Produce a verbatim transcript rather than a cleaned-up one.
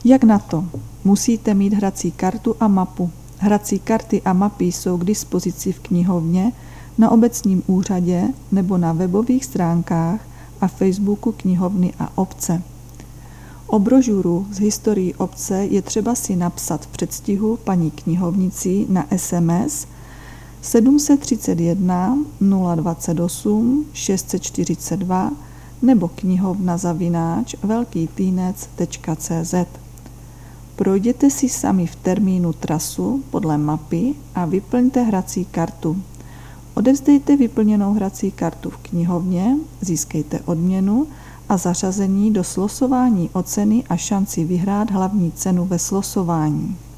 Jak na to? Musíte mít hrací kartu a mapu. Hrací karty a mapy jsou k dispozici v knihovně, na obecním úřadě nebo na webových stránkách a Facebooku knihovny a obce. O brožuru z historií obce je třeba si napsat v předstihu paní knihovnici na es em es sedm set třicet jedna nula dvacet osm šest set čtyřicet dva nebo knihovna zavináč velký týnec tečka cé zet. Projděte si sami v termínu trasu podle mapy a vyplňte hrací kartu. Odevzdejte vyplněnou hrací kartu v knihovně, získejte odměnu a zařazení do slosování o ceny a šanci vyhrát hlavní cenu ve slosování.